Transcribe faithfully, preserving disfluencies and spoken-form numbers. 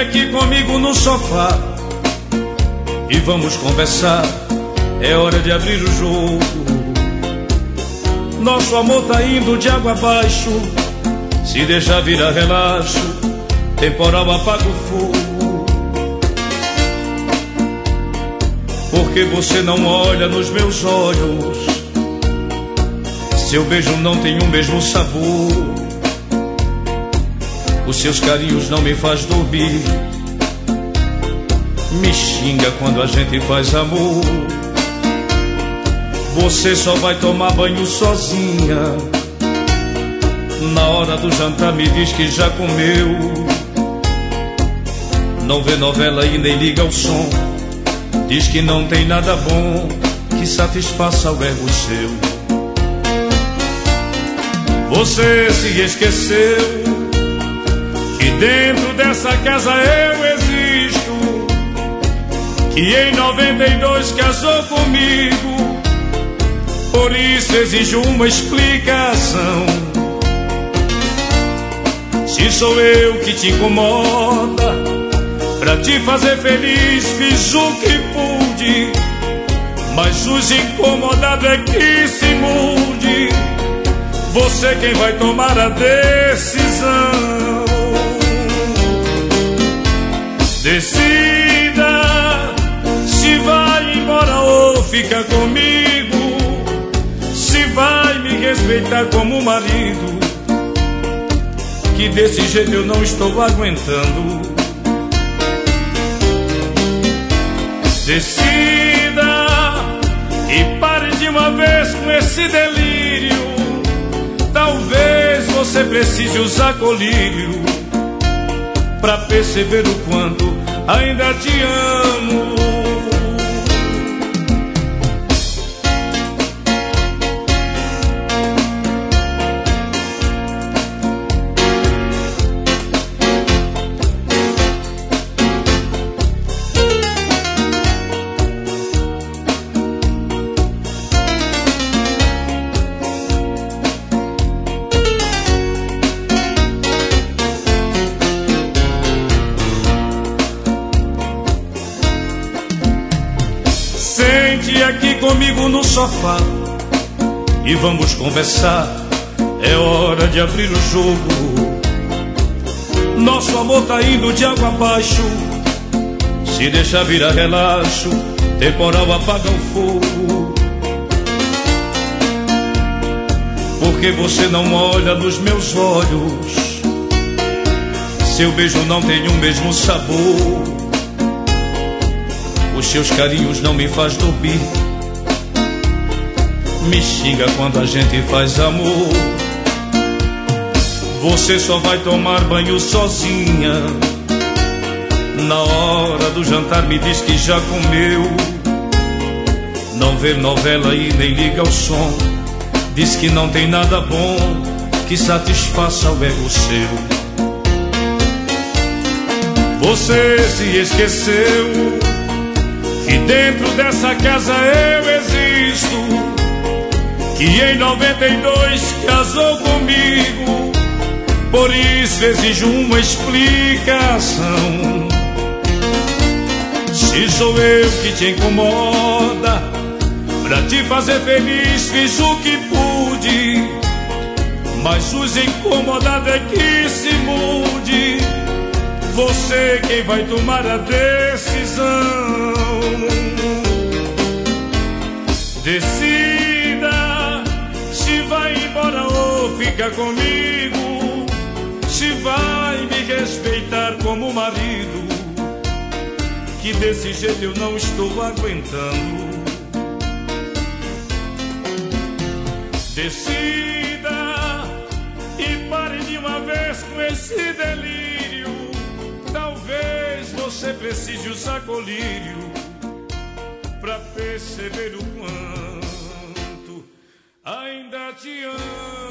aqui comigo no sofá e vamos conversar. É hora de abrir o jogo. Nosso amor tá indo de água abaixo. Se deixar virar relaxo, temporal apaga o fogo. Porque você não olha nos meus olhos, seu beijo não tem o mesmo sabor. Os seus carinhos não me faz dormir, me xinga quando a gente faz amor. Você só vai tomar banho sozinha, na hora do jantar me diz que já comeu. Não vê novela e nem liga o som, diz que não tem nada bom que satisfaça o ego seu. Você se esqueceu que dentro dessa casa eu existo, que em noventa e dois casou comigo, por isso exijo uma explicação. Se sou eu que te incomoda, pra te fazer feliz fiz o que pude, mas os incomodados é que se mude. Você quem vai tomar a decisão. Decida se vai embora ou fica comigo, se vai me respeitar como marido, que desse jeito eu não estou aguentando. Decida e pare de uma vez com esse delírio. Talvez você precise usar colírio pra perceber o quanto ainda te amo. Sente aqui comigo no sofá e vamos conversar. É hora de abrir o jogo. Nosso amor tá indo de água abaixo. Se deixar virar relaxo, temporal apaga o fogo. Porque você não olha nos meus olhos, seu beijo não tem o mesmo sabor. Os seus carinhos não me faz dormir, me xinga quando a gente faz amor. Você só vai tomar banho sozinha, na hora do jantar me diz que já comeu. Não vê novela e nem liga o som, diz que não tem nada bom que satisfaça o ego seu. Você se esqueceu que dentro dessa casa eu existo, que em noventa e dois casou comigo, por isso exijo uma explicação. Se sou eu que te incomoda, pra te fazer feliz fiz o que pude, mas os incomodados é que se mude. Você quem vai tomar a decisão. Decida se vai embora ou fica comigo, se vai me respeitar como marido, que desse jeito eu não estou aguentando. Decida e pare de uma vez com esse delírio. Talvez você precise usar colírio pra perceber o quanto ainda te amo.